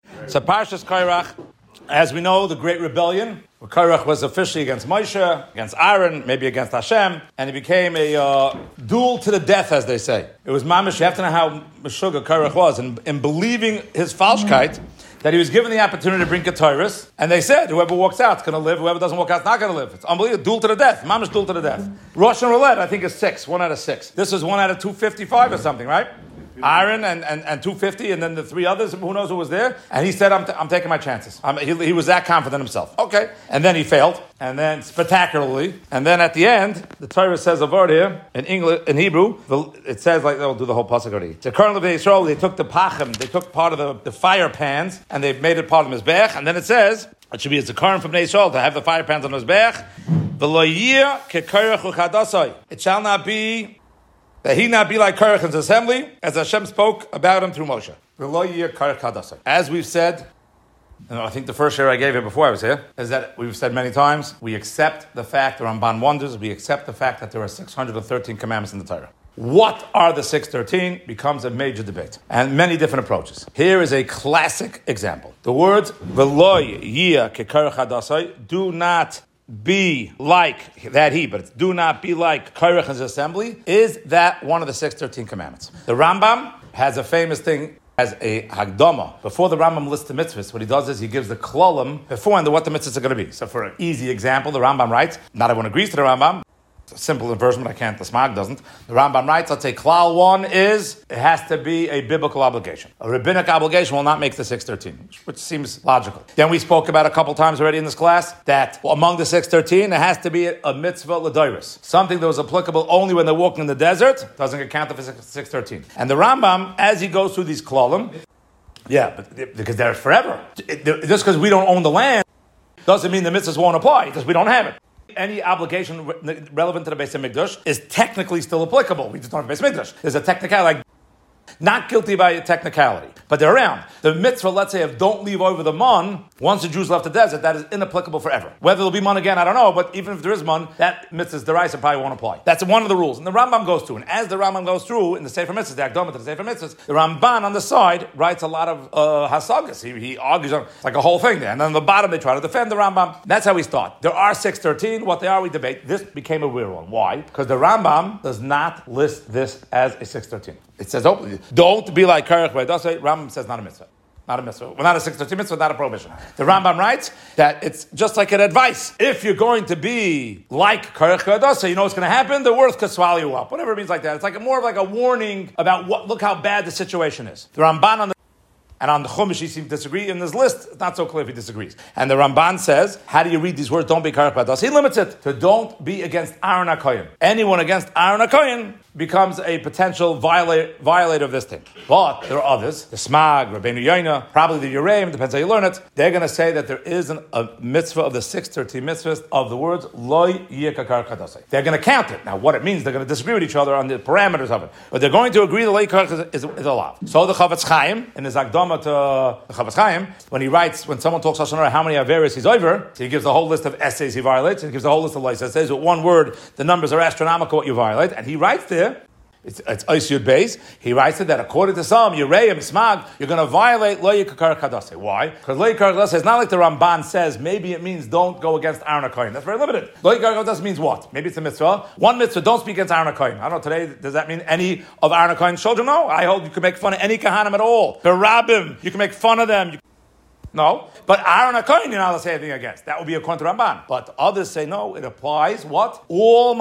So Parshas Korach, as we know, the great rebellion. Korach was officially against Moshe, against Aaron, maybe against Hashem, and it became a duel to the death, as they say. It was mamish. You have to know how Meshuggah Korach was, in believing his falshkeit, that he was given the opportunity to bring Ketores, and they said, whoever walks out is going to live, whoever doesn't walk out is not going to live. It's unbelievable. Duel to the death. Mamish duel to the death. Rosh and Roulette, I think, is 6. 1 out of 6. This is 1 out of 255 or something, right? Aaron and 250, and then the 3 others, who knows who was there. And he said, I'm taking my chances. He was that confident himself. Okay. And then he failed, and then spectacularly. And then at the end, the Torah says a word here, in English, in Hebrew, it says, like, they'll do the whole pasuk already. The current of Israel, they took the pachim, they took part of the fire pans, and they made it part of the Mizbech. And then it says, it should be it's a current from Israel to have the fire pans on the Mizbech. It shall not be that he not be like Korach in his assembly, as Hashem spoke about him through Moshe. As we've said, and I think the first share I gave you before I was here, is that we've said many times, we accept the fact, the Ramban wonders, we accept the fact that there are 613 commandments in the Torah. What are the 613 becomes a major debate, and many different approaches. Here is a classic example. The words, V'loy yiyah kekorach hadasai, do not be like that but do not be like Korach's assembly, is that one of the 613 commandments. The Rambam has a famous thing as a Hagdama. Before the Rambam lists the mitzvahs, what he does is he gives the klolim beforehand what the mitzvahs are going to be. So for an easy example, the Rambam writes, not everyone agrees to the Rambam, it's a simple inversion, but I can't, the Smag doesn't. The Rambam writes, let's say klal 1 is, it has to be a biblical obligation. A rabbinic obligation will not make the 613, which seems logical. Then we spoke about a couple times already in this class, that among the 613, there has to be a mitzvah l'doiris. Something that was applicable only when they're walking in the desert, doesn't get counted for 613. And the Rambam, as he goes through these klalim, because they're forever. Just because we don't own the land, doesn't mean the mitzvahs won't apply, because we don't have it. Any obligation relevant to the Beis HaMikdash is technically still applicable. We just don't have Beis HaMikdash. There's a technicality, like not guilty by a technicality, but they're around. The mitzvah, let's say, of don't leave over the mun, once the Jews left the desert, that is inapplicable forever. Whether there'll be mun again, I don't know, but even if there is mun, that mitzvah's deraisa probably won't apply. That's one of the rules. And the Rambam goes through, and as the Rambam goes through in the Sefer Mitzvahs, the Akdama to the Sefer Mitzvahs, the Ramban on the side writes a lot of hasagas. He argues on, it's like a whole thing there. And then on the bottom, they try to defend the Rambam. That's how we start. There are 613. What they are, we debate. This became a weird one. Why? Because the Rambam does not list this as a 613. It says, don't be like Korach v'Hadassah. Rambam says not a mitzvah. Not a mitzvah. Well, not a 613 mitzvah, not a prohibition. The Rambam writes that it's just like an advice. If you're going to be like Korach v'Hadassah, you know what's going to happen? The earth could swallow you up. Whatever it means like that. It's like more of like a warning about look how bad the situation is. The Ramban on the Chumash, he seems to disagree. In this list, it's not so clear if he disagrees. And the Ramban says, how do you read these words? Don't be Korach v'Hadassah. He limits it to don't be against Aaron HaKohen. Anyone against Aaron HaKohen becomes a potential violator of this thing. But there are others, the Smag, Rabbeinu Yoina, probably the Yereim, depends how you learn it. They're going to say that there is a mitzvah of the 613 mitzvahs of the words Lo Yiyeh Korach Hadasai. They're going to count it. Now, what it means, they're going to disagree with each other on the parameters of it. But they're going to agree that Lo Yiyeh Korach is allowed. So the Chavetz Chaim, in his Akdama to the Chavetz Chaim, when he writes, when someone talks Lashon Hara, how many Averis he's over, so he gives a whole list of essays he violates, and he gives a whole list of lies. It says with one word, the numbers are astronomical what you violate, and he writes there, it's Ois Yud Beis. He writes it that according to some, Yereim, Smag, you're going to violate Lo Yiyeh Korach Hadasai. Why? Because Lo Yiyeh Korach Hadasai is not like the Ramban says, maybe it means don't go against Aaron HaKohen. That's very limited. Lo Yiyeh Korach Hadasai means what? Maybe it's a mitzvah. One mitzvah, don't speak against Aaron HaKohen. I don't know, today, does that mean any of Aaron HaKohen's children? No. I hold you can make fun of any Kahanim at all. The Rabbim, you can make fun of them. No, but Aaron HaKohen, you're not allowed to say anything against. That would be according to Ramban. But others say no, it applies, what? All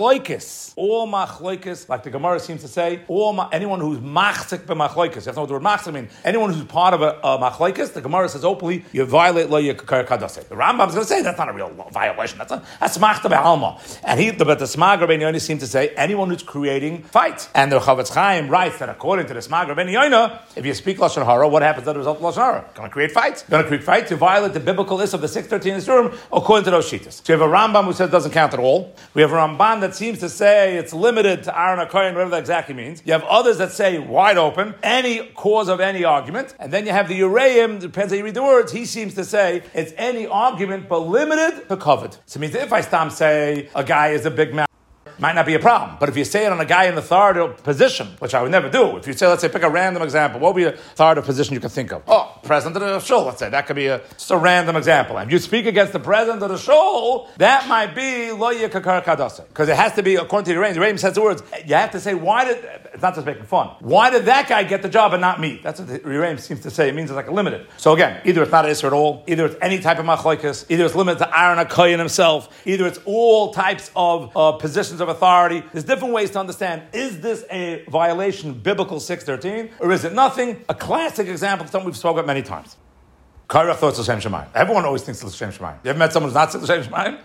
machloikis, like the Gemara seems to say, anyone who's machzik b'machloikis. You have to know what the word machzik means. Anyone who's part of a machloikis, the Gemara says openly, you violate Lo Yiyeh Korach Hadasai. The Rambam's going to say that's not a real violation. That's machta be'alma. But the Smag Rabbeinu Yoina seem to say anyone who's creating fights. And the Chavetz Chaim writes that according to the Smag Rabbeinu Yoina, if you speak Lashon Hara, what happens as a result of Lashon Hara? Going to create fights. Going to create fights to violate the biblical list of the 613 in this room, according to those shitas. So you have a Rambam who says it doesn't count at all. We have a Ramban that seems to say it's limited to Aaron HaKohen, whatever that exactly means. You have others that say wide open, any cause of any argument. And then you have the Yereim, depends how you read the words, he seems to say it's any argument but limited to covered. So it means if I say a guy is a big man, might not be a problem. But if you say it on a guy in the authoritative position, which I would never do, if you say, let's say, pick a random example, what would be an authoritative position you can think of? Oh, president of the shul, let's say. That could be just a random example. And you speak against the president of the shul, that might be lo yikakar kadasa. Because it has to be, according to the Rebbe, the Rebbe says the words, you have to say, it's not just making fun. Why did that guy get the job and not me? That's what the Rebbe seems to say. It means it's like a limited. So again, either it's not an Isser at all, either it's any type of machlokes, either it's limited to Aaron HaKohen himself, either it's all types of positions of authority. There's different ways to understand, is this a violation of biblical 613, or is it nothing? A classic example, something we've spoken about many times. Korach thought it's L'Shem Shemayim. Everyone always thinks it's L'Shem Shemayim. You ever met someone who's not L'Shem Shemayim?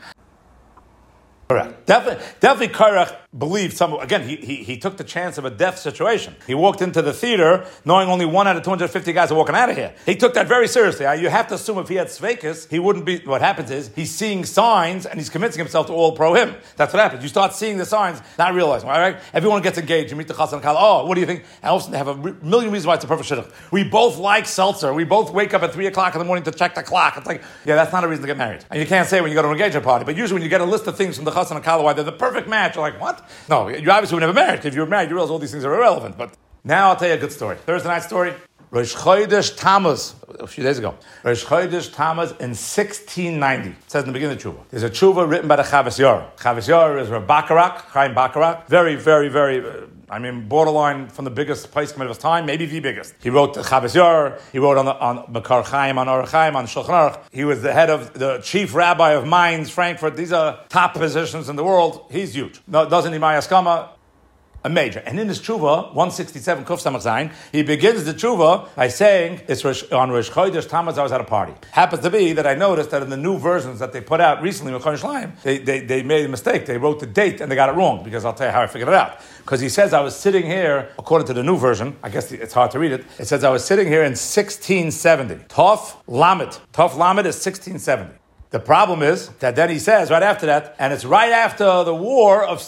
Correct. Definitely Korach believed someone. Again, he took the chance of a death situation. He walked into the theater knowing only 1 out of 250 guys are walking out of here. He took that very seriously. You have to assume if he had Sveikus, he wouldn't be. What happens is he's seeing signs and he's convincing himself to all pro him. That's what happens. You start seeing the signs, not realizing. All right? Everyone gets engaged. You meet the Chassan and Kala. Oh, what do you think? And all of a sudden they have a million reasons why it's a perfect shidduch. We both like seltzer. We both wake up at 3 o'clock in the morning to check the clock. It's like, yeah, that's not a reason to get married. And you can't say when you go to an engagement party. But usually when you get a list of things from the Chassan and Kala why they're the perfect match, you're like, what? No, you obviously were never married. If you were married, you realize all these things are irrelevant. But now I'll tell you a good story. Thursday night story. Rosh Chodesh Tammuz, a few days ago. Rosh Chodesh Tammuz in 1690. It says in the beginning of the tshuva. There's a tshuva written by the Chavis Yair. Chavis Yair is Reb Bakarak, Chaim Bakarak. Very, very, very, borderline from the biggest place of his time, maybe the biggest. He wrote the Chavis Yair. He wrote on Makar Chaim, on Or Chaim, on Shulchan Aruch. He was the head of the chief rabbi of Mainz, Frankfurt. These are top positions in the world. He's huge. No, doesn't need Mayaskama. A major. And in his tshuva, 167 Kuf Samach Zayin, he begins the tshuva by saying, it's on Rosh Chodesh Tammuz, I was at a party. Happens to be that I noticed that in the new versions that they put out recently with Chodesh Laim, they made a mistake. They wrote the date and they got it wrong, because I'll tell you how I figured it out. Because he says I was sitting here, according to the new version, I guess it's hard to read it, it says I was sitting here in 1670. Tov Lamed. Tov Lamed is 1670. The problem is that then he says right after that, and it's right after the war of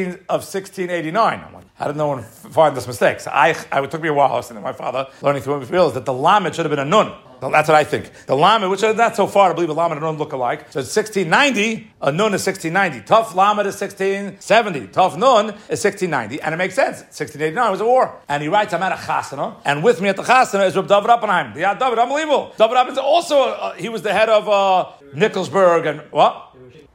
1689. I'm like, how did no one find this mistake? So it took me a while. I was sitting with my father learning through it. We realized that the lamed should have been a nun. So that's what I think. The lamed, which is not so far to believe a lamed and a nun look alike. So it's 1690. A nun is 1690. Tough lamed is 1670. Tough nun is 1690, and it makes sense. 1689 was a war, and he writes, I'm at a chasana, and with me at the chasana is Reb David Oppenheim. The Yad David, unbelievable. David Oppenheim is also he was the head of Nickelsburg and what?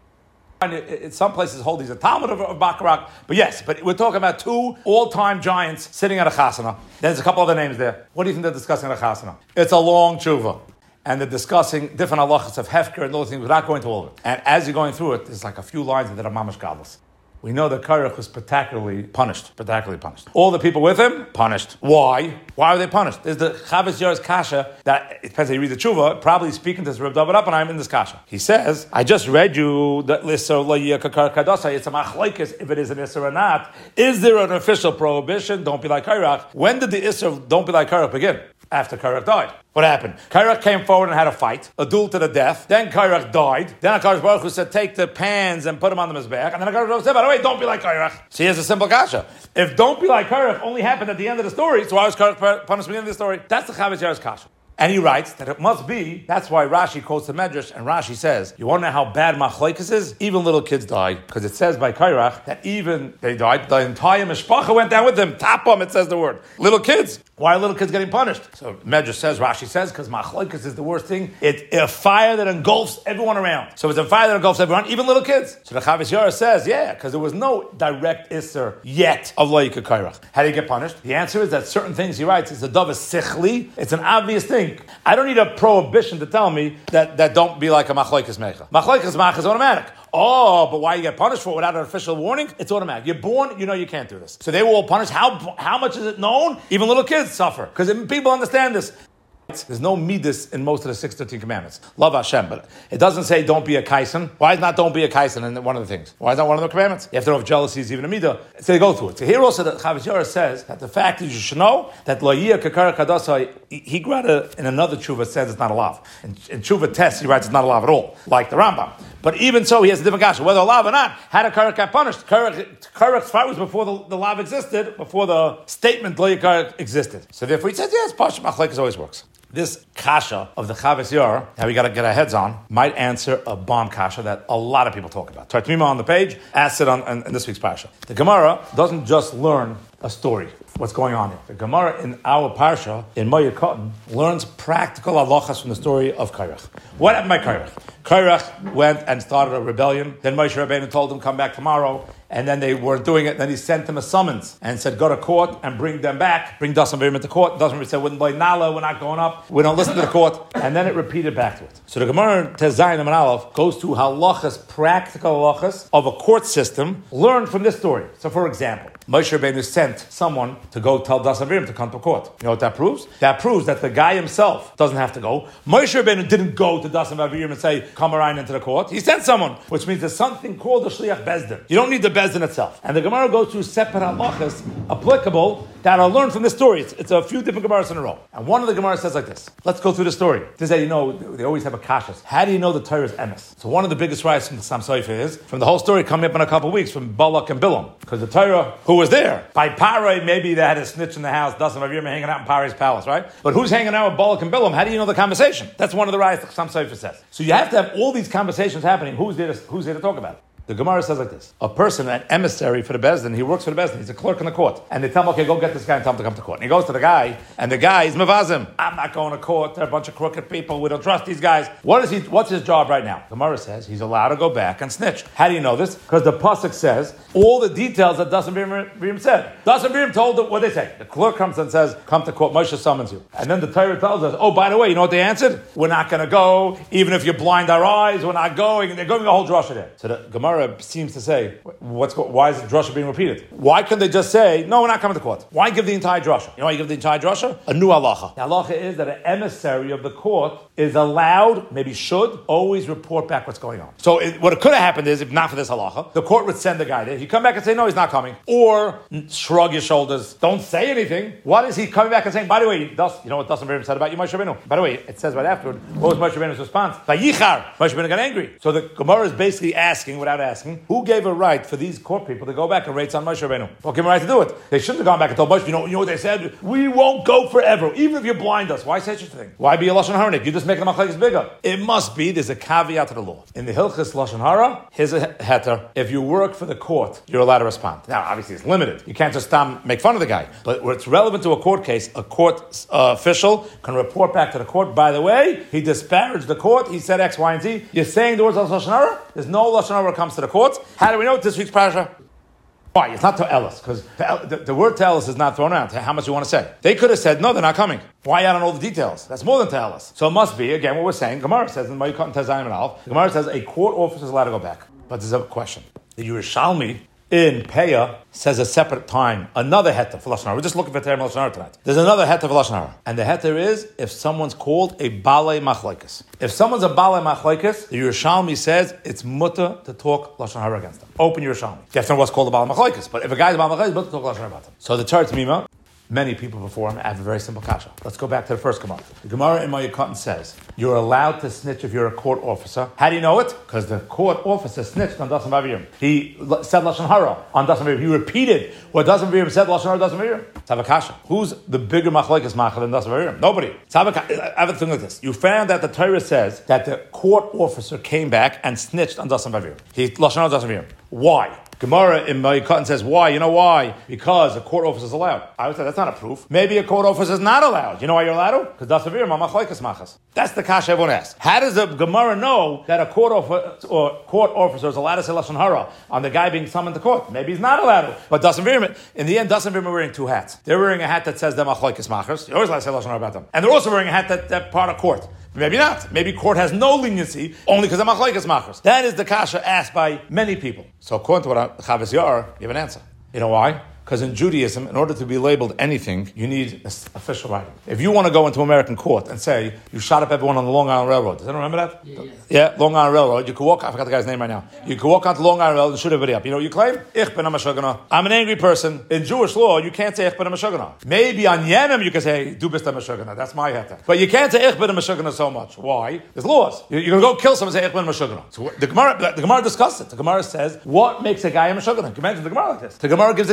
In some places hold he's a Talmud of Bakarak, but we're talking about 2 all-time giants sitting at a chasana. There's a couple other names there. What do you think they're discussing at a chasana? It's a long tshuva, and they're discussing different halachas of hefker and those things. We're not going through all of it. And as you're going through it, there's like a few lines that are mamash godless. We know that Korach was spectacularly punished. All the people with him, punished. Why? Why were they punished? There's the Chavis Yair's kasha, that, it depends how you read the tshuva, probably speaking to Reb David Oppenheim in this kasha. He says, I just read you that l'isser lo yikakar kadasa, it's a machlokes if it is an isser or not. Is there an official prohibition? Don't be like Korach. When did the isser, don't be like Korach begin? After Korach died. What happened? Korach came forward and had a fight, a duel to the death. Then Korach died. Then HaKadosh Baruch Hu said, take the pans and put them on the mizbeach. And then HaKadosh Baruch Hu said, by the way, don't be like Korach. So here's a simple kasha. If don't be like Korach only happened at the end of the story, so why was Korach punished at the end of the story? That's the Chavis Yair's kasha. And he writes that it must be, that's why Rashi quotes the Medrash, and Rashi says, you want to know how bad machlokes is? Even little kids died. Because it says by Korach that even they died, the entire mishpacha went down with them. Tapam, it says the word. Little kids. Why are little kids getting punished? So Medrash says, Rashi says, because machlokes is the worst thing. It's a fire that engulfs everyone around. So it's a fire that engulfs everyone, even little kids. So the Chavis Yair says, yeah, because there was no direct isser yet of lo yikakar Korach. How do you get punished? The answer is that certain things he writes, it's a dove sichli. It's an obvious thing. I don't need a prohibition to tell me that don't be like a machlokes mecha. Machlokes mecha is automatic. Oh, but why you get punished for it without an official warning? It's automatic. You're born, you know you can't do this. So they were all punished. How much is it known? Even little kids suffer. Because people understand this. There's no midas in most of the 613 commandments. Love Hashem, but it doesn't say don't be a kaisen. Why is not don't be a kaisen in one of the things? Why is that one of the commandments? You have to know if jealousy is even a midah. So they go through it. So here also the Chavis Yair says that the fact is you should know that lo yikakar kadasa, he in another tshuva says it's not a lav. In tshuva test he writes it's not a lav at all, like the Rambam. But even so, he has a different kasha. Whether a lav or not, how did Korach get punished? Korach's fight was before the lav existed, before the statement lo yikar existed. So therefore he says, yes, Pasha Machlokes always works. This kasha of the Chavis Yor, how we got to get our heads on, might answer a bomb kasha that a lot of people talk about. Tartmima on the page, ask it in this week's parsha. The Gemara doesn't just learn a story, what's going on here. The Gemara in our parsha, in Moed Katan, learns practical halachas from the story of Kairach. What happened by Kairach? Kairach went and started a rebellion. Then Moshe Rabbeinu told him, come back tomorrow. And then they weren't doing it. Then he sent them a summons and said, go to court and bring them back. Bring Dasan V'Aviram into court. Dasan V'Aviram said, we're not going up. We don't listen to the court. And then it repeated back to it. So the Gemara Tezayin and Aleph goes to halachas, practical halachas of a court system learned from this story. So for example, Moshe Rabbeinu sent someone to go tell Dasan V'Aviram to come to court. You know what that proves? That proves that the guy himself doesn't have to go. Moshe Rabbeinu didn't go to Dasan V'Aviram and say, come around into the court. He sent someone, which means there's something called the Shliach Bezdin. You don't need the Bezdin itself. And the Gemara goes through separate halachas applicable that are learned from this story. It's a few different Gemaras in a row. And one of the Gemaras says like this. Let's go through the story. This is how they always have a kashas. How do you know the Torah is emes? So one of the biggest riots from the Sam Sofer is, from the whole story coming up in a couple of weeks, from Balak and Bilam. Because the Torah, who was there? By Parai, maybe they had a snitch in the house, Dasan V'Aviram hanging out in Parai's palace, right? But who's hanging out with Balak and Bilam? How do you know the conversation? That's one of the riots that Sam Sofer says. So you have to have all these conversations happening. Who's there to talk about it? The Gemara says like this. A person, an emissary for the Bezdin, he works for the Bezdin, he's a clerk in the court. And they tell him, okay, go get this guy and tell him to come to court. And he goes to the guy, and the guy is mevazim. I'm not going to court, they're a bunch of crooked people, we don't trust these guys. What's his job right now? The Gemara says he's allowed to go back and snitch. How do you know this? Because the Pasuk says all the details that Dasan V'Aviram said. Dasan V'Aviram told them what they say. The clerk comes and says, come to court, Moshe summons you. And then the Torah tells us, oh, by the way, you know what they answered? We're not going to go, even if you blind our eyes, we're not going. And they're going to hold drasha there. So the Gemara seems to say, why is the drasha being repeated? Why couldn't they just say, no, we're not coming to court? Why give the entire drasha? You know why you give the entire drasha? A new halacha. The halacha is that an emissary of the court is allowed, maybe should, always report back what's going on. So what could have happened is, if not for this halacha, the court would send the guy there. He'd come back and say, no, he's not coming. Or shrug his shoulders, don't say anything. What is he coming back and saying? By the way, you know what Dasan V'Aviram said about you, Moshe Rabbeinu? By the way, it says right afterward, what was Moshe Rabbeinu's response? Vayichar. Moshe Rabbeinu got angry. So the Gemara is basically asking, without asking, who gave a right for these court people to go back and rates on Moshe Rabbeinu? What gave them a right to do it? They shouldn't have gone back and told Moshe, you know what they said? We won't go forever, even if you blind us. Why say such a thing? Why be a Lashon Hara? You just make the machlekes bigger. It must be, there's a caveat to the law. In the Hilchas Lashon Hara, here's a heter. If you work for the court, you're allowed to respond. Now, obviously, it's limited. You can't just make fun of the guy. But where it's relevant to a court case, a court official can report back to the court, by the way, he disparaged the court, he said X, Y, and Z. You're saying the words of Lashon Hara? There's no Lashon Hara when it comes to the courts. How do we know this week's parasha? Why? It's not to Ellis, because the word to Ellis is not thrown out. How much you want to say? They could have said, no, they're not coming. Why add on all the details? That's more than to Ellis. So it must be, again, what we're saying, Gemara says, in Moed Katan Tezayin and Aleph, Gemara says a court officer is allowed to go back. But there's a question. The Yerushalmi in Peah says a separate time, another heter for Lashon Hara. We're just looking for term Lashon Hara tonight. There's another heter for Lashon Hara. And the heter is if someone's called a balei machlokes. If someone's a balei machlokes, the Yerushalmi says it's mutter to talk Lashon Hara against them. Open Yerushalmi. You have to know what's called a balei machlokes. But if a guy's a balei machlokes, it's mutter to talk Lashon Hara about them. So the Torah Mima, many people before him have a very simple kasha. Let's go back to the first Gemara. The Gemara in Moed Katan says, you're allowed to snitch if you're a court officer. How do you know it? Because the court officer snitched on Dasan V'Aviram. He said Lashon Hara on Dasan V'Aviram. He repeated what Dasan V'Aviram said, Lashon Hara Dasan V'Aviram. It's have a kasha. Who's the bigger machlekes macher than Dasan V'Aviram? Nobody. It's have I have a thing like this. You found that the Torah says that the court officer came back and snitched on Dasan V'Aviram. He Lashon Hara Dasan V'Aviram. Why? Gemara in Moed Katan says, why? You know why? Because a court officer is allowed. I would say that's not a proof. Maybe a court officer is not allowed. You know why you're allowed to? Because Dasan V'Aviram are machlekes machas. That's the kasha everyone asks. How does a Gemara know that a court officer is allowed to say Lashon Hara on the guy being summoned to court? Maybe he's not allowed to. But Dasan V'Aviram, in the end, Dasan V'Aviram are wearing two hats. They're wearing a hat that says they're machlekes machas. You're always allowed to say Lashon Hara about them. And they're also wearing a hat that part of court. Maybe not. Maybe court has no leniency only because they're machlekes machas. That is the kasha asked by many people. So according to what Chavis Yor, you have an answer. You know why? Because in Judaism, in order to be labeled anything, you need official writing. If you want to go into American court and say, you shot up everyone on the Long Island Railroad, does anyone remember that? Yeah, Long Island Railroad. You could walk, I forgot the guy's name right now. You could walk onto Long Island Railroad and shoot everybody up. You know what you claim? Ich bin a mashugana. I'm an angry person. In Jewish law, you can't say ich bin a mashugana. Maybe on Yemen you can say, du bist a mashugana. That's my heta. But you can't say ich bin a mashugana so much. Why? There's laws. You're going to go kill someone and say ich bin a mashugana. So the Gemara discussed it. The Gemara says, what makes a guy a mashugana? You mentioned the Gemara like this. The Gemara gives examples.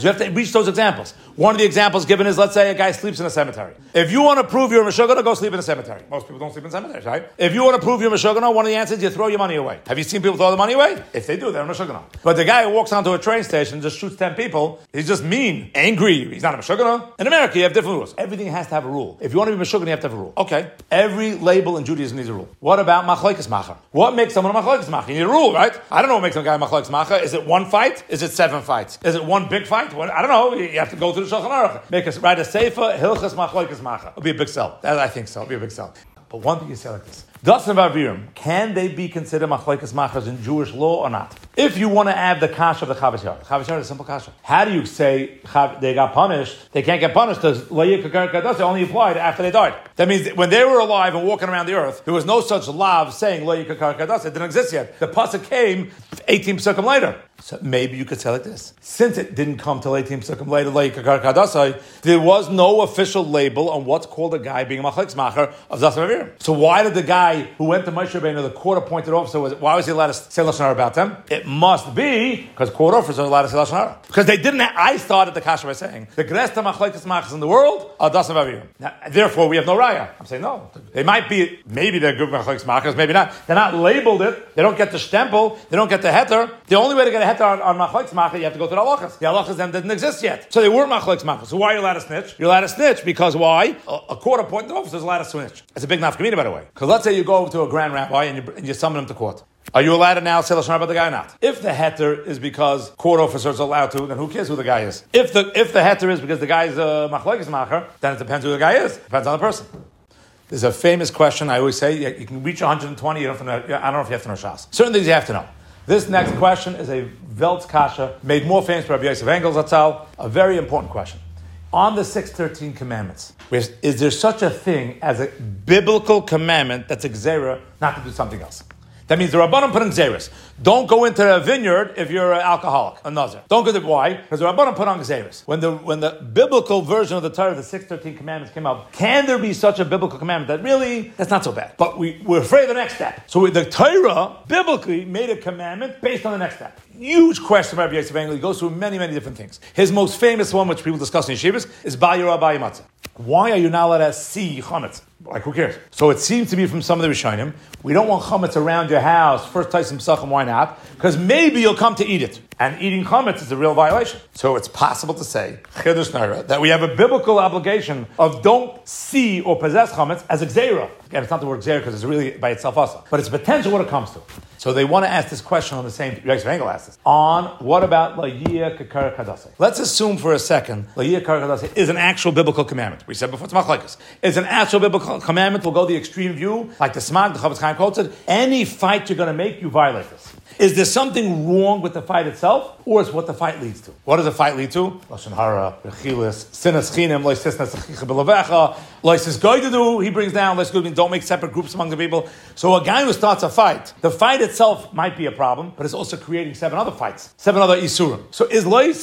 You have to reach those examples. One of the examples given is, let's say a guy sleeps in a cemetery. If you want to prove you're a Meshugana, go sleep in a cemetery. Most people don't sleep in cemeteries, right? If you want to prove you're a Meshugana, one of the answers is you throw your money away. Have you seen people throw the money away? If they do, they're a Meshugana. But the guy who walks onto a train station and just shoots 10 people, he's just mean, angry. He's not a Meshugana. In America, you have different rules. Everything has to have a rule. If you want to be Meshugana, you have to have a rule. Okay. Every label in Judaism needs a rule. What about Machlokes Macher? What makes someone a Machlokes Macher? You need a rule, right? I don't know what makes a guy a Machlokes Macher. Is it one fight? Is it 7 fights? Is it one big fight? I don't know. You have to go to the Shulchan Aruch. Write a Sefer, Hilchas Machlokes Macher. It'll be a big sell. I think so. It'll be a big sell. But one thing you say like this. Dasan Vavirim, can they be considered Machlokes Machers in Jewish law or not? If you want to add the kasha of the Chavetz Yair. Chavetz Yair is a simple kasha. How do you say they got punished? They can't get punished because it only applied after they died. That means that when they were alive and walking around the earth, there was no such lav saying Lo Yikakar Kadas. It didn't exist yet. The pasuk came 18 psukim later. So maybe you could say like this. Since it didn't come till 18 psukim later, Lo Yikakar Kadasai, there was no official label on what's called a guy being a Machlokes Macher of Dasan Vavirim. So why did the guy who went to Moshe Rabbeinu, the court-appointed officer, why was he allowed to say Lashon Hara about them? It must be because court officers are allowed to say Lashon Hara. Because they didn't I started the kasha by saying, the greatest Machlokes Machers in the world are Dasan Vavirim. Therefore, we have no raya. I'm saying no. They might be, maybe they're good Machlokes Machers, maybe not. They're not labeled it. They don't get the stempel. They don't get the heter. The only way to get a heter on Machlokes Macher, you have to go to the halachas. The halachas then didn't exist yet. So they weren't Machlokes Machers. So why are you allowed to snitch? You're allowed to snitch because why? A court-appointed officer is allowed to snitch. It's a big nafkamina, by the way. Because let's say you go to a grand rabbi and you summon him to court. Are you allowed to now say Lashon Hara about the guy or not? If the heter is because court officers are allowed to, then who cares who the guy is? If the heter is because the guy is a Machlokes Macher, then it depends who the guy is. Depends on the person. There's a famous question I always say, you can reach 120, you don't have to know, I don't know if you have to know Shas. Certain things you have to know. This next question is a Veltz Kasha, made more famous by Rabbi Yosef Engel Zatzal, a very important question. On the 613 commandments, is there such a thing as a biblical commandment that's a gzera not to do something else? That means the Rabbanim put in gzeras. Don't go into a vineyard if you're an alcoholic, a nazir. Don't go there. Why? Because the Rabbanim put on gzeras. When the biblical version of the Torah, the 613 commandments came up, can there be such a biblical commandment that really, that's not so bad? But we're afraid of the next step. So the Torah, biblically, made a commandment based on the next step. Huge question by Rabbi Yosef Engel. He goes through many, many different things. His most famous one, which people discuss in yeshivas, is Ba Yirah Ba Yimatzah. Why are you not allowed to see chametz? Like, who cares? So it seems to be from some of the Rishonim. We don't want chametz around your house. First Taisim Psachim, why not? Because maybe you'll come to eat it. And eating chametz is a real violation. So it's possible to say, Chiddush Naira, that we have a biblical obligation of don't see or possess chametz as a gzeira. Again, it's not the word gzeira because it's really by itself asa. But it's potential what it comes to. So they want to ask this question on the same, Yosef Engel asked this, on what about La'yiyah Kakar Kadasei? Let's assume for a second, La'yiyah Kakar Kadasei is an actual biblical commandment. We said before, it's machlokes. It's an actual biblical commandment. We'll go the extreme view, like the Smag, the Chavetz Chaim quoted. Any fight you're going to make, you violate this. Is there something wrong with the fight itself, or is what the fight leads to? What does the fight lead to? Lashon Hara, Rechilas, Sinas Chinim, Lois Sisnas Achicha B'Levecha, Lois is going to do, he brings down, Lois good, don't make separate groups among the people. So a guy who starts a fight, the fight itself might be a problem, but it's also creating 7 other fights, 7 other Isurim. So is Lois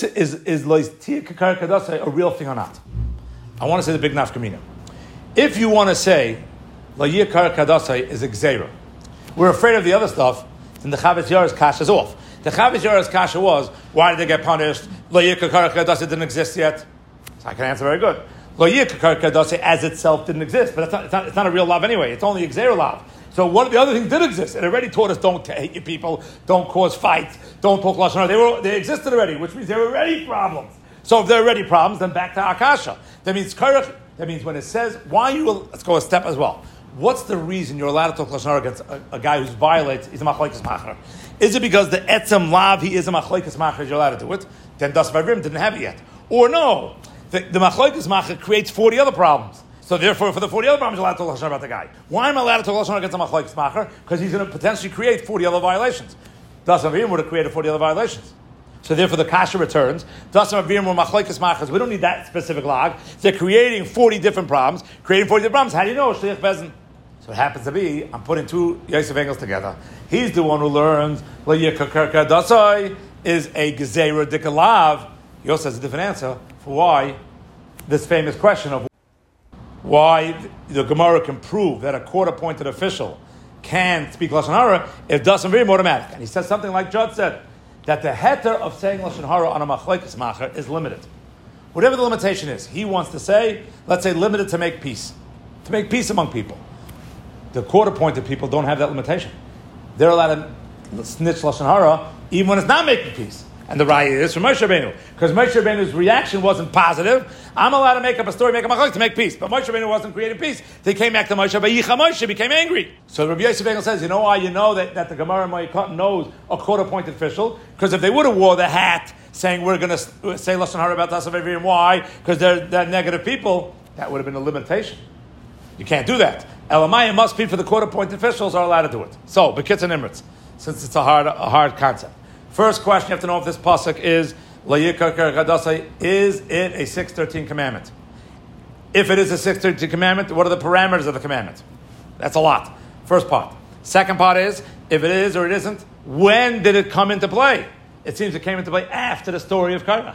Tia Kakar Kadasai a real thing or not? I want to say the big nafkamina. If you want to say La'yiyah Kakar Kadasai is a gzeira, we're afraid of the other stuff, then the Chavetz Yair's kasha is off. The Chavetz Yair's kasha was, why did they get punished? La'yiyah Kakar Kadasai didn't exist yet. So I can answer very good. La'yiyah Kakar Kadasai as itself didn't exist, but it's not a real love anyway. It's only a gzeira love. So one of the other things did exist. It already taught us don't hate your people, don't cause fights, don't talk Lashon Hara. They existed already, which means they were already problems. So if they're already problems, then back to Akasha. That means when it says, let's go a step as well. What's the reason you're allowed to talk Lashon Hara against a guy who violates, he's a Machlokes Macher? Is it because the Etzem Lav, he is a Machlokes Macher, you're allowed to do it? Then Dasan Vavirim didn't have it yet. Or no, the Machlokes Macher creates 40 other problems. So therefore, for the 40 other problems, you're allowed to talk Lashon Hara about the guy. Why am I allowed to talk Lashon Hara against a Machlokes Macher? Because he's going to potentially create 40 other violations. Dasan Vavirim would have created 40 other violations. So therefore, the kasha returns. Dasan Vavirim were Machlokes Machers. We don't need that specific log. They're creating 40 different problems. Creating 40 different problems. How do you know? Shliach Bezin. So it happens to be, I'm putting 2 Yosef Engels together. He's the one who learns La'yiyah Kakar Kadasai is a Gezeira Dikalav. He also has a different answer for why this famous question of why the Gemara can prove that a court-appointed official can speak Lashon Hara if Dasan Vavirim automatic. And he says something like Judd said. that the heter of saying Lashon Hara on a machlekes macher is limited. Whatever the limitation is, he wants to say, let's say limited to make peace among people. The court-appointed people don't have that limitation. They're allowed to snitch Lashon Hara even when it's not making peace. And the raya is from Moshe Rabbeinu, because Moshe Rabbeinu's reaction wasn't positive. I'm allowed to make up a story, make a machlokes to make peace, but Moshe Rabbeinu wasn't creating peace. They came back to Moshe, but Yicha Moshe became angry. So Rabbi Yosef Engel says, you know why? You know that the Gemara Moed knows a court-appointed official, because if they would have wore the hat saying we're going to say Lashon Hara about Tasav Evi, and why? Because they're negative people. That would have been a limitation. You can't do that. Elamaya must be for the court-appointed officials are allowed to do it. So, Bekitz and Imritz, since it's a hard concept. First question, you have to know if this pasuk is Layikar Kadasai, is it a 613 commandment? If it is a 613 commandment, what are the parameters of the commandment? That's a lot. First part. Second part is, if it is or it isn't, when did it come into play? It seems it came into play after the story of Kairach.